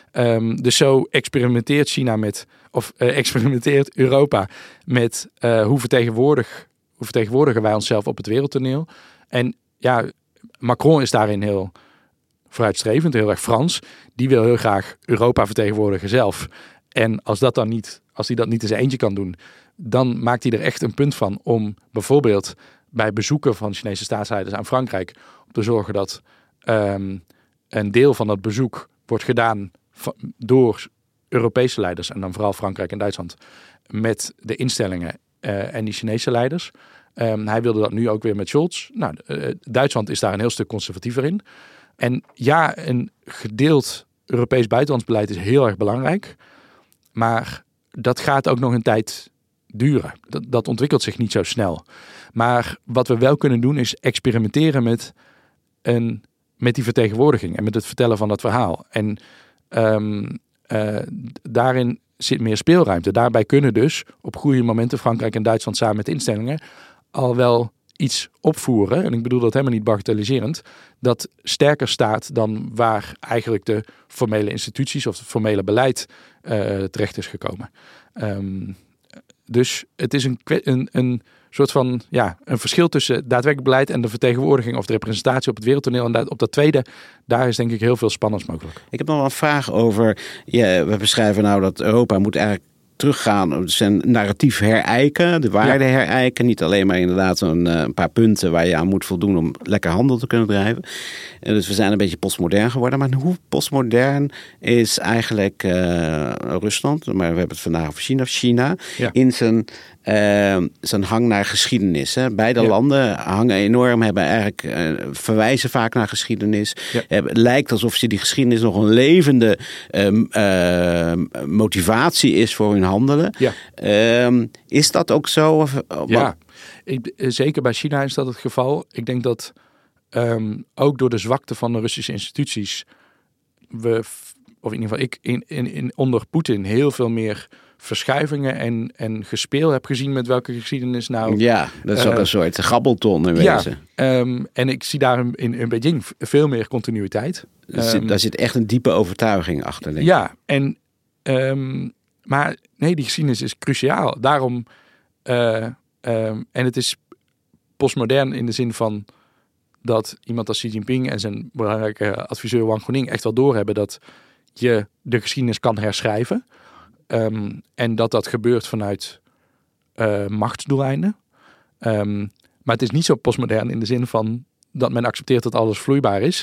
Um, dus zo experimenteert China met, of uh, experimenteert Europa met uh, hoe, vertegenwoordig, hoe vertegenwoordigen wij onszelf op het wereldtoneel. En ja, Macron is daarin heel vooruitstrevend, heel erg Frans. Die wil heel graag Europa vertegenwoordigen zelf. En als dat dan niet, als hij dat niet in zijn eentje kan doen, dan maakt hij er echt een punt van om bijvoorbeeld bij bezoeken van Chinese staatsleiders aan Frankrijk om te zorgen dat um, een deel van dat bezoek wordt gedaan door Europese leiders, en dan vooral Frankrijk en Duitsland, met de instellingen uh, en die Chinese leiders. Um, hij wilde dat nu ook weer met Scholz. Nou, uh, Duitsland is daar een heel stuk conservatiever in. En ja, een gedeeld Europees buitenlandsbeleid is heel erg belangrijk. Maar dat gaat ook nog een tijd duren. Dat, dat ontwikkelt zich niet zo snel. Maar wat we wel kunnen doen is experimenteren met, een, met die vertegenwoordiging en met het vertellen van dat verhaal. En um, uh, daarin zit meer speelruimte. Daarbij kunnen dus op goede momenten Frankrijk en Duitsland samen met instellingen al wel iets opvoeren, en ik bedoel dat helemaal niet bagatelliserend, dat sterker staat dan waar eigenlijk de formele instituties of het formele beleid uh, terecht is gekomen. Um, dus het is een, een, een soort van ja, een verschil tussen daadwerkelijk beleid en de vertegenwoordiging of de representatie op het wereldtoneel. En dat, op dat tweede, daar is denk ik heel veel spannends mogelijk. Ik heb nog wel een vraag over, ja, we beschrijven nou dat Europa moet eigenlijk teruggaan, zijn narratief herijken, de waarde ja. herijken. Niet alleen maar inderdaad een, een paar punten waar je aan moet voldoen om lekker handel te kunnen drijven. En dus we zijn een beetje postmodern geworden. Maar hoe postmodern is eigenlijk uh, Rusland, maar we hebben het vandaag over China, China ja. in zijn, uh, zijn hang naar geschiedenis. Hè? Beide ja. landen hangen enorm, hebben eigenlijk uh, verwijzen vaak naar geschiedenis. Ja. Het lijkt alsof ze die geschiedenis nog een levende uh, uh, motivatie is voor hun handelen. Ja. Um, is dat ook zo? Of, ja, ik, zeker bij China is dat het geval. Ik denk dat um, ook door de zwakte van de Russische instituties we, of in ieder geval ik, in, in, in, onder Poetin heel veel meer verschuivingen en, en gespeel heb gezien met welke geschiedenis nou... Ja, dat is uh, ook een soort gabbelton in wezen. Ja, um, en ik zie daar in, in Beijing veel meer continuïteit. Um, zit, daar zit echt een diepe overtuiging achter, denk ik. Ja, en... Um, Maar nee, die geschiedenis is cruciaal. Daarom, uh, um, en het is postmodern in de zin van dat iemand als Xi Jinping en zijn belangrijke adviseur Wang Guoning echt wel doorhebben dat je de geschiedenis kan herschrijven. Um, en dat dat gebeurt vanuit uh, machtsdoeleinden. Um, maar het is niet zo postmodern in de zin van dat men accepteert dat alles vloeibaar is.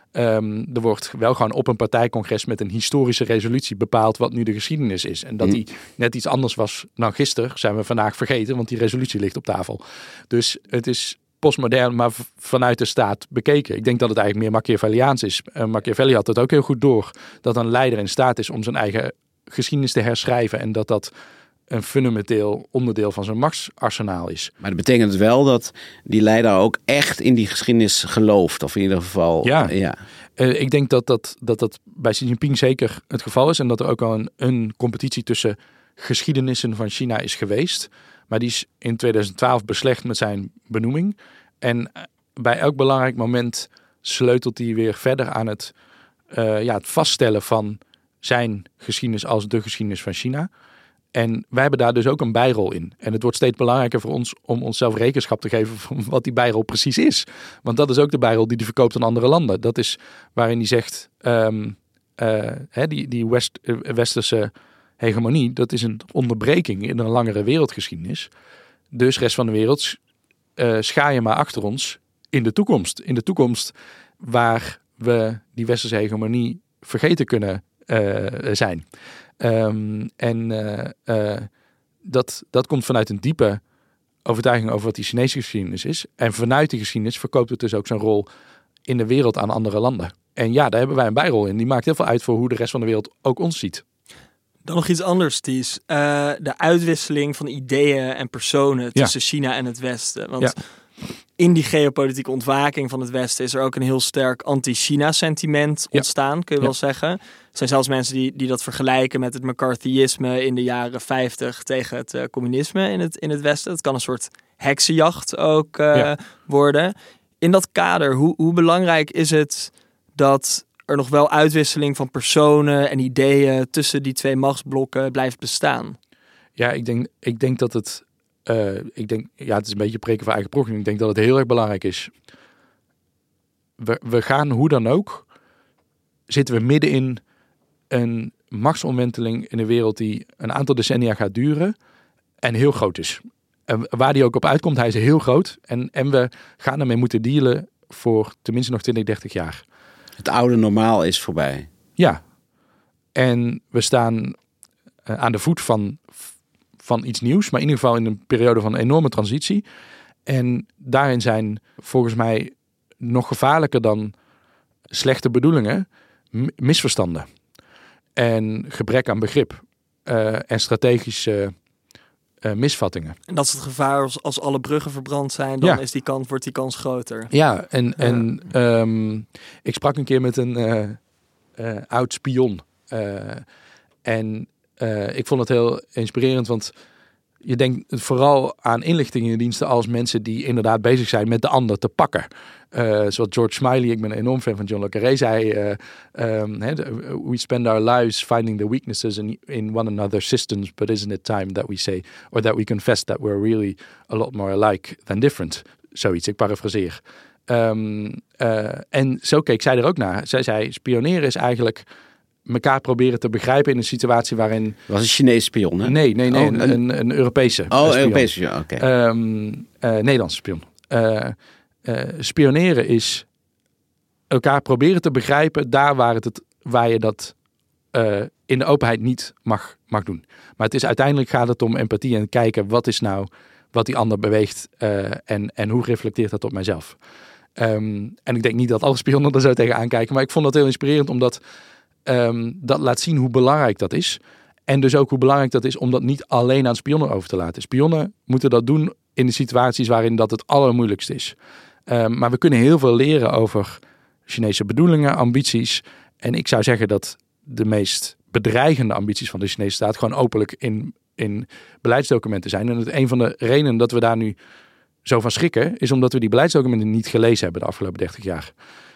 Um, er wordt wel gewoon op een partijcongres met een historische resolutie bepaald wat nu de geschiedenis is. En dat die net iets anders was dan gisteren, zijn we vandaag vergeten, want die resolutie ligt op tafel. Dus het is postmodern, maar v- vanuit de staat bekeken. Ik denk dat het eigenlijk meer Machiavelliaans is. Uh, Machiavelli had het ook heel goed door, dat een leider in staat is om zijn eigen geschiedenis te herschrijven en dat dat een fundamenteel onderdeel van zijn machtsarsenaal is. Maar dat betekent wel dat die leider ook echt in die geschiedenis gelooft. Of in ieder geval... Ja, ja. Uh, ik denk dat dat, dat dat bij Xi Jinping zeker het geval is. En dat er ook al een, een competitie tussen geschiedenissen van China is geweest. Maar die is in tweeduizend twaalf beslecht met zijn benoeming. En bij elk belangrijk moment sleutelt hij weer verder aan het, uh, ja, het vaststellen van zijn geschiedenis als de geschiedenis van China. En wij hebben daar dus ook een bijrol in. En het wordt steeds belangrijker voor ons om onszelf rekenschap te geven van wat die bijrol precies is. Want dat is ook de bijrol die hij verkoopt aan andere landen. Dat is waarin hij zegt, um, uh, hè, die, die West, uh, westerse hegemonie, dat is een onderbreking in een langere wereldgeschiedenis. Dus rest van de wereld, uh, schaar je maar achter ons in de toekomst. In de toekomst waar we die westerse hegemonie vergeten kunnen uh, zijn. Um, en uh, uh, dat, dat komt vanuit een diepe overtuiging over wat die Chinese geschiedenis is. En vanuit die geschiedenis verkoopt het dus ook zijn rol in de wereld aan andere landen. En ja, daar hebben wij een bijrol in. Die maakt heel veel uit voor hoe de rest van de wereld ook ons ziet. Dan nog iets anders, Ties. Uh, de uitwisseling van ideeën en personen tussen ja. China en het Westen. Want ja. in die geopolitieke ontwaking van het Westen is er ook een heel sterk anti-China-sentiment ontstaan, ja. kun je ja. wel zeggen. Er zijn zelfs mensen die, die dat vergelijken met het McCarthyisme in de jaren vijftig tegen het uh, communisme in het, in het Westen. Het kan een soort heksenjacht ook uh, ja. worden. In dat kader, hoe, hoe belangrijk is het dat er nog wel uitwisseling van personen en ideeën tussen die twee machtsblokken blijft bestaan? Ja, ik denk, ik denk dat het... Uh, ik denk, ja, het is een beetje preken voor eigen progenie. Ik denk dat het heel erg belangrijk is. We, we gaan hoe dan ook, zitten we midden in een machtsomwenteling in de wereld die een aantal decennia gaat duren en heel groot is. En waar die ook op uitkomt, hij is heel groot. En, en we gaan ermee moeten dealen voor tenminste nog twintig, dertig jaar. Het oude normaal is voorbij. Ja. En we staan uh, aan de voet van... van iets nieuws, maar in ieder geval in een periode van enorme transitie. En daarin zijn volgens mij nog gevaarlijker dan slechte bedoelingen misverstanden. En gebrek aan begrip. Uh, en strategische uh, misvattingen. En dat is het gevaar als, als alle bruggen verbrand zijn, dan ja. is die kans, wordt die kans groter. Ja, en, ja. en um, ik sprak een keer met een uh, uh, oud spion. Uh, en Uh, ik vond het heel inspirerend, want je denkt vooral aan inlichtingendiensten als mensen die inderdaad bezig zijn met de ander te pakken. Uh, zoals George Smiley, ik ben een enorm fan van John le Carré, zei uh, um, we spend our lives finding the weaknesses in, in one another's systems, but isn't it time that we say, or that we confess that we're really a lot more alike than different. Zoiets, ik parafraseer. Um, uh, en zo keek zij er ook naar. Zij zei, spioneren is eigenlijk elkaar proberen te begrijpen in een situatie waarin... Was een Chinese spion, hè? Nee, nee, nee, oh, een, een, een Europese Oh, spion. Europese, ja, oké. Okay. Um, uh, Nederlandse spion. Uh, uh, spioneren is elkaar proberen te begrijpen daar waar, het, het, waar je dat uh, in de openheid niet mag, mag doen. Maar het is uiteindelijk gaat het om empathie en kijken wat is nou wat die ander beweegt uh, en, en hoe reflecteert dat op mijzelf. Um, en ik denk niet dat alle spionnen er zo tegenaan kijken, maar ik vond dat heel inspirerend omdat um, dat laat zien hoe belangrijk dat is. En dus ook hoe belangrijk dat is om dat niet alleen aan spionnen over te laten. Spionnen moeten dat doen in de situaties waarin dat het allermoeilijkst is. Um, maar we kunnen heel veel leren over Chinese bedoelingen, ambities. En ik zou zeggen dat de meest bedreigende ambities van de Chinese staat gewoon openlijk in, in beleidsdocumenten zijn. En het, een van de redenen dat we daar nu zo van schrikken is omdat we die beleidsdocumenten niet gelezen hebben de afgelopen dertig jaar.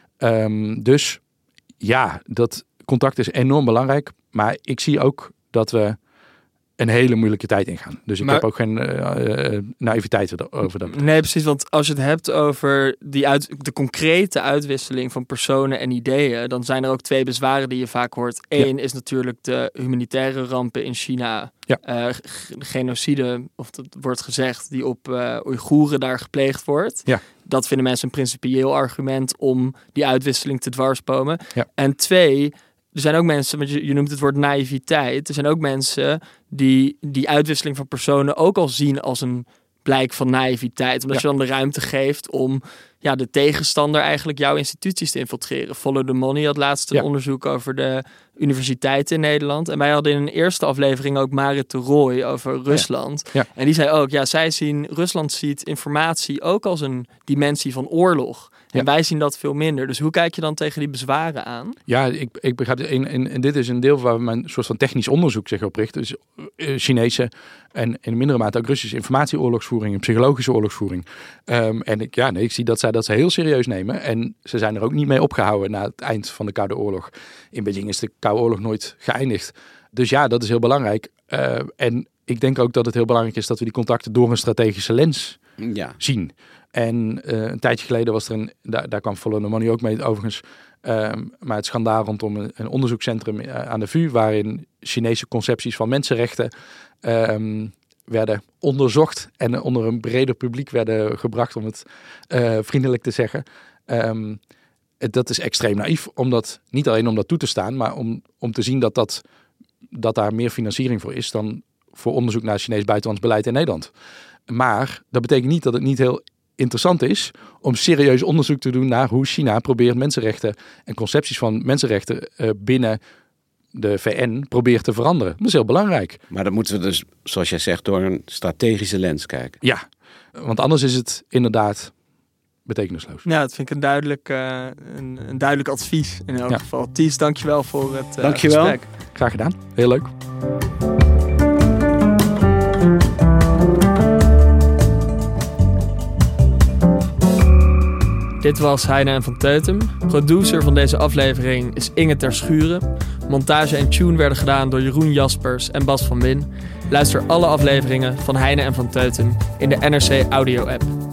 Um, dus ja, dat contact is enorm belangrijk. Maar ik zie ook dat we een hele moeilijke tijd ingaan. Dus ik maar, heb ook geen uh, uh, naïviteit over dat. Nee, precies. Want als je het hebt over die uit, de concrete uitwisseling van personen en ideeën, dan zijn er ook twee bezwaren die je vaak hoort. Eén ja. is natuurlijk de humanitaire rampen in China. Ja. Uh, genocide, of dat wordt gezegd, die op uh, Oeigoeren daar gepleegd wordt. Ja. Dat vinden mensen een principieel argument om die uitwisseling te dwarsbomen. Ja. En twee, er zijn ook mensen, want je, je noemt het woord naïviteit. Er zijn ook mensen die die uitwisseling van personen ook al zien als een blijk van naïviteit. Omdat ja. je dan de ruimte geeft om ja, de tegenstander eigenlijk jouw instituties te infiltreren. Follow the Money had laatst een ja. onderzoek over de universiteiten in Nederland. En wij hadden in een eerste aflevering ook Marit de Rooij over Rusland. Ja. Ja. En die zei ook, ja, zij zien, Rusland ziet informatie ook als een dimensie van oorlog. En ja. wij zien dat veel minder. Dus hoe kijk je dan tegen die bezwaren aan? Ja, ik, ik begrijp het. En, en, en dit is een deel waar mijn soort van technisch onderzoek zich op richt. Dus uh, Chinese en in mindere mate ook Russische informatieoorlogsvoering en psychologische oorlogsvoering. Um, en ik, ja, nee, ik zie dat zij dat ze heel serieus nemen. En ze zijn er ook niet mee opgehouden na het eind van de Koude Oorlog. In Beijing is de Koude Oorlog nooit geëindigd. Dus ja, dat is heel belangrijk. Uh, en ik denk ook dat het heel belangrijk is dat we die contacten door een strategische lens ja. zien. En uh, een tijdje geleden was er een, daar, daar kwam Follow the Money ook mee overigens, um, maar het schandaal rondom een, een onderzoekscentrum uh, aan de V U, waarin Chinese concepties van mensenrechten um, werden onderzocht en onder een breder publiek werden gebracht, om het uh, vriendelijk te zeggen. Um, het, dat is extreem naïef, omdat, niet alleen om dat toe te staan, maar om, om te zien dat, dat, dat daar meer financiering voor is dan voor onderzoek naar Chinees buitenlands beleid in Nederland. Maar dat betekent niet dat het niet heel interessant is om serieus onderzoek te doen naar hoe China probeert mensenrechten en concepties van mensenrechten uh, binnen de V N probeert te veranderen. Dat is heel belangrijk. Maar dan moeten we dus, zoals jij zegt, door een strategische lens kijken. Ja, want anders is het inderdaad betekenisloos. Ja, dat vind ik een duidelijk, uh, een, een duidelijk advies in elk Ja. geval. Ties, dankjewel voor het uh, Dankjewel. gesprek. Graag gedaan. Heel leuk. Dit was Heine en van Teutem. Producer van deze aflevering is Inge Ter Schuren. Montage en tune werden gedaan door Jeroen Jaspers en Bas van Win. Luister alle afleveringen van Heine en van Teutem in de N R C Audio app.